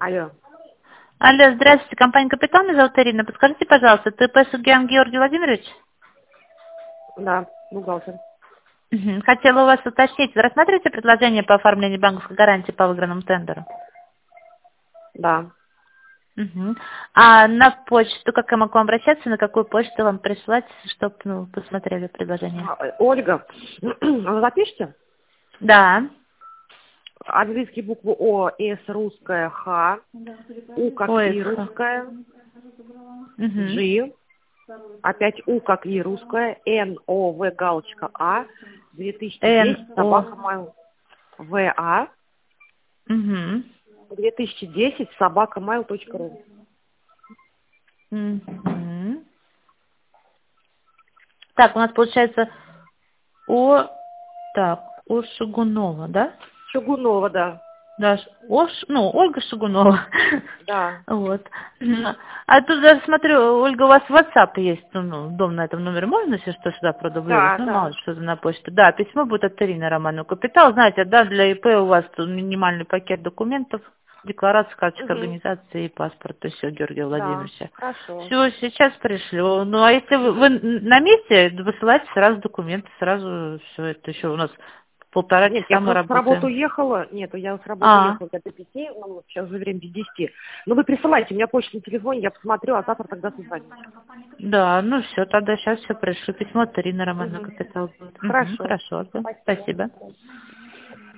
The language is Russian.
Алло. Алло, здравствуйте, компания «Капитал», меня зовут Ирина. Подскажите, пожалуйста, ТП Сугян Георгий Владимирович? Да, бухгалтер. Хотела у вас уточнить, вы рассматриваете предложение по оформлению банковской гарантии по выигранному тендеру? Да. А на почту, как я могу обращаться, на какую почту вам прислать, чтобы посмотрели предложение? Ольга, вы запишите? Да. Английские буквы О, С русская, Х, У как Ой, И русская, Угу. G, опять У как И русская, Н, О, В, галочка, А, 2010, НО. собака mail, ВА, Угу. 2010, собака mail.ру. Угу. Так, у нас получается О Шугунова, да? Шугунова, да. Да, Ольга Шугунова. Да. Вот. А тут даже смотрю, Ольга, у вас WhatsApp есть, дом на этом номере, можно, если что, сюда продублировать? Да, Ну, мало да. ли, что на почту. Да, письмо будет от Ирины Романовны. Капитал, знаете, да, для ИП у вас тут минимальный пакет документов, декларация, карточка Угу. организации и паспорт, то все, Георгия Да, Владимировича. хорошо. Все, сейчас пришлю. Ну, а если вы на месте, высылайте сразу документы, сразу все это еще у нас 1,5 часа Нет, я мы просто с работы работаем. уехала. Нет, я с работы А, уехала до 5, ну, вот сейчас уже время без 10. Ну, вы присылайте, у меня почта на телефоне, я посмотрю, а завтра тогда созвонимся. да, ну все, тогда сейчас все пришлю. Письмо от Ирины Романовны Угу. Капитал будет. Хорошо. Хорошо, да. Спасибо. Спасибо.